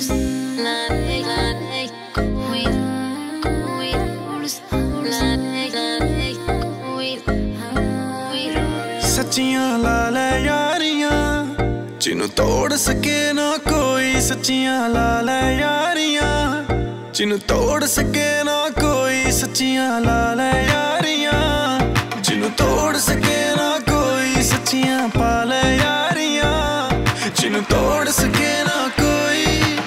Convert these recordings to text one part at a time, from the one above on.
सच्चियां ला ले यारियां जिन्नू तोड़ सके ना कोई। सच्चियां ला ले यारियां जिन्नू तोड़ सके ना कोई। सच्चियां ला ले यारियां जिन्नू तोड़ सके ना कोई। सच्चियां पा ले यारियां जिन्नू तोड़ सके ना कोई।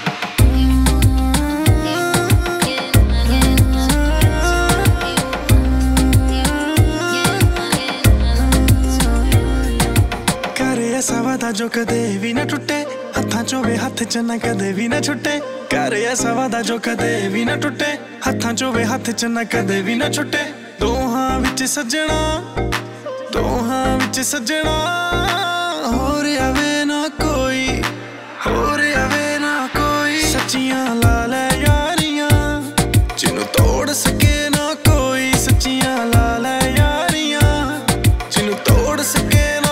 ऐसा वादा जो कदे भी ना टुटे, हत्थां चों वे हत्थ च ना कदे भी ना छुटे। कर ऐसा वादा जो कदे भी ना टुटे, हत्थां चों वे हत्थ च ना कदे भी ना छुटे। दोहां विच सजना, दोहां विच सजना, होर आवे ना कोई, होर आवे ना कोई। सच्चियां ला ले यारियां जिन्नू तोड़ सके ना कोई। सच्चियां ला ले यारियां जिन्नू तोड़ सके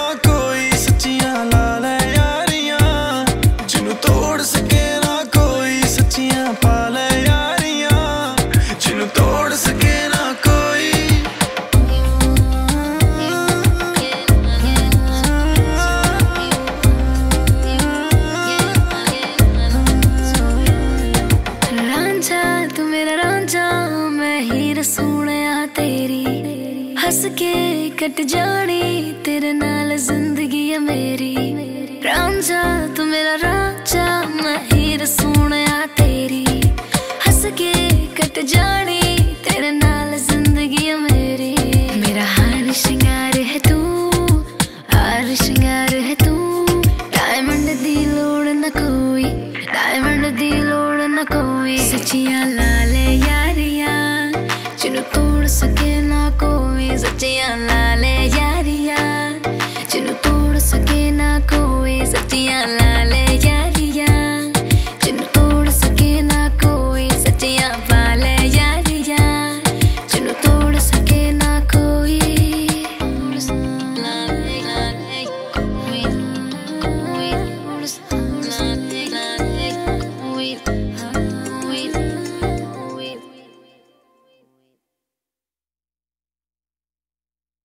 हस के कट जानी तेरे नाल जिंदगी है मेरी। रांझा तू मेरा रांझा, मैं हीर सोहणिया तेरी। हस के कट जानी तेरे नाल जिंदगी है मेरी। मेरा हार श्रृंगार है तू, हार श्रृंगार है तू। डायमंड दी लोड़ न कोई, डायमंड दी लोड़ न कोई। सच्चियां ला ले यारियां जिन्नू तोड़ सके ना कोई। सच्चियां ला ले यारियां जिन्नू तोड़ सके ना कोई। सच्चियां ला